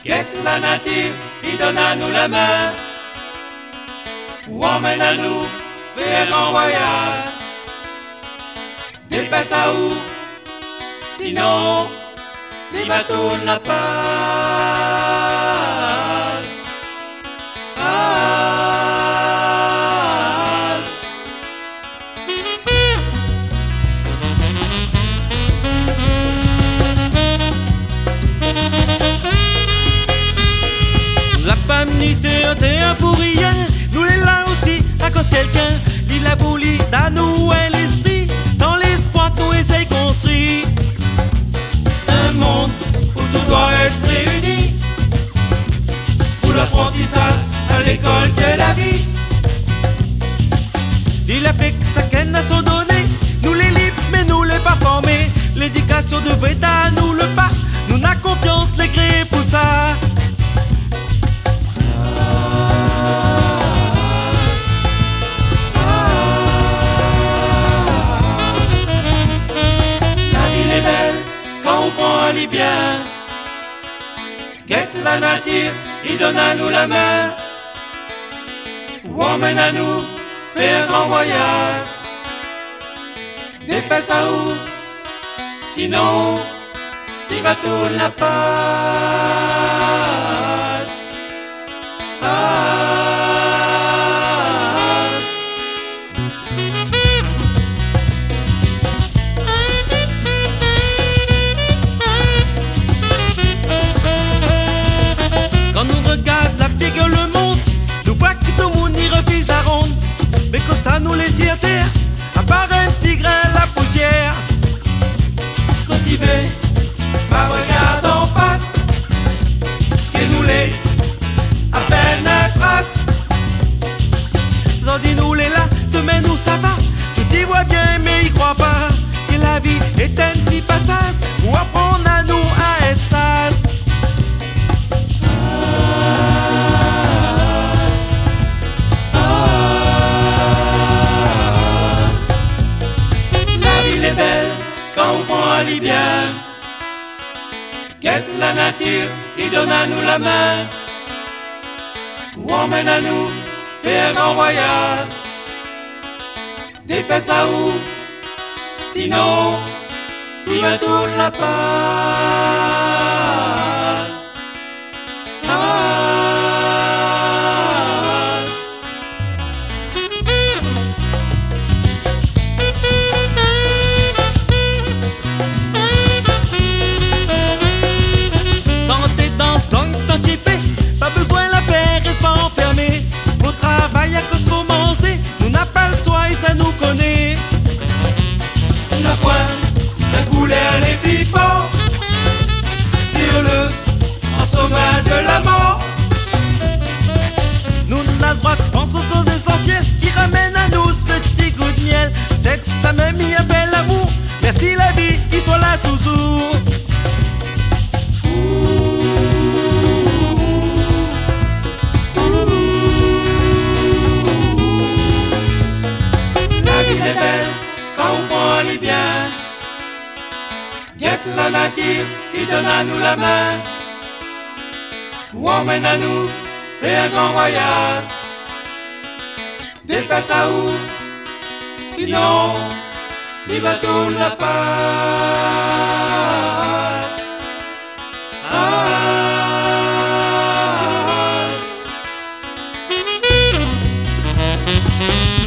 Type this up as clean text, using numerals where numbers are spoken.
Guette la nature, il donne à nous la main, ou emmène à nous vers un voyage. Dépasse à où, sinon les bateaux n'a pas. La famille c'est un terrain pour rien. Nous les là aussi à cause quelqu'un. Il a voulu dans nous un l'esprit. Dans l'espoir qu'on essaye construire Un monde où tout doit être réuni, pour l'apprentissage à l'école de la vie. Il a fait que ça qu'elle a son donné. Nous les libres mais nous les pas formés. L'éducation devrait à nous le pas. Nous n'a confiance les grés pour ça. On prend les biens, guette la nature, il donne à nous la main, ou emmène à nous faire un grand voyage. Dépasse à où, sinon les bateaux n'a pas. Quand nous regarde la figure le monde, nous voit que tout le monde y refuse la ronde. Mais quand ça nous laisse à terre, à part un petit grain la poussière. Cultivé, par regard en face, et nous les à peine un trace. Ils dit nous les là, demain nous ça va. Tout y voit bien mais il croit pas que la vie est un petit passage où apprendre à nous à être sage. Quand on prend à l'y bien, guette la nature, il donne à nous la main, ou emmène à nous faire un grand voyage. Dépasse à où, sinon il va tout la part. Pas besoin la paix, reste pas enfermé. Au travail à cause faut manger. Nous n'a pas le soin et ça nous connaît. La pointe, la couleur, les plus forts, sur le en sommet de la mort. Nous n'a le droit de penser aux choses essentielles qui ramènent à nous ce petit goût de miel. Peut-être ça m'a mis un bel amour. Merci la vie, qui soit là toujours. Quand on prend les biens, guette la nature, il donne à nous la main, ou emmène à nous faire un grand voyage. Dépasse à où, sinon les bateaux n'a pas.